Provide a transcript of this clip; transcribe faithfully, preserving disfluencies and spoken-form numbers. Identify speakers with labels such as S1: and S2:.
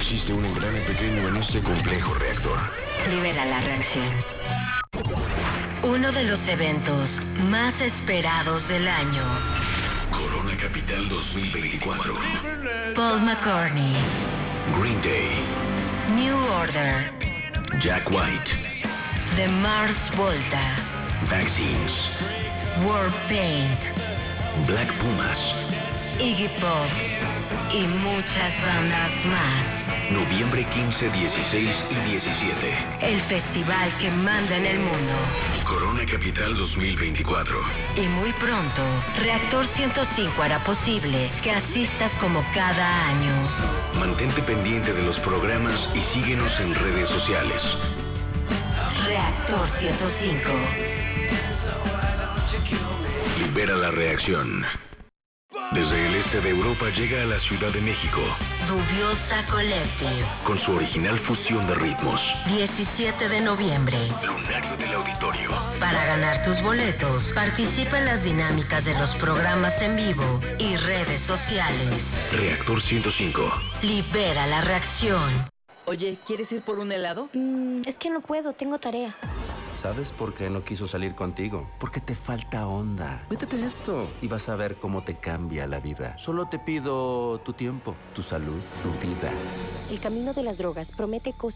S1: Existe un engrane pequeño en este complejo reactor.
S2: Libera la reacción. Uno de los eventos más esperados del año.
S1: Corona Capital dos mil veinticuatro.
S2: Paul McCartney.
S1: Green Day.
S2: New Order.
S1: Jack White.
S2: The Mars Volta.
S1: Vaccines.
S2: Warpaint.
S1: Black Pumas.
S2: Iggy Pop. Y muchas bandas más.
S1: Noviembre quince, dieciséis y diecisiete.
S2: El festival que manda en el mundo.
S1: Corona Capital dos mil veinticuatro.
S2: Y muy pronto, Reactor ciento cinco hará posible que asistas como cada año.
S1: Mantente pendiente de los programas y síguenos en redes sociales.
S2: Reactor ciento cinco.
S1: Libera la reacción. Desde el este de Europa llega a la Ciudad de México.
S2: Dubiosa Collective.
S1: Con su original fusión de ritmos.
S2: diecisiete de noviembre.
S1: Lunario del Auditorio.
S2: Para ganar tus boletos, participa en las dinámicas de los programas en vivo y redes sociales.
S1: Reactor ciento cinco.
S2: Libera la reacción.
S3: Oye, ¿quieres ir por un helado?
S4: Mm, es que no puedo, tengo tarea.
S5: ¿Sabes por qué no quiso salir contigo? Porque te falta onda. Métete esto y vas a ver cómo te cambia la vida. Solo te pido tu tiempo, tu salud, tu vida.
S4: El camino de las drogas promete cosas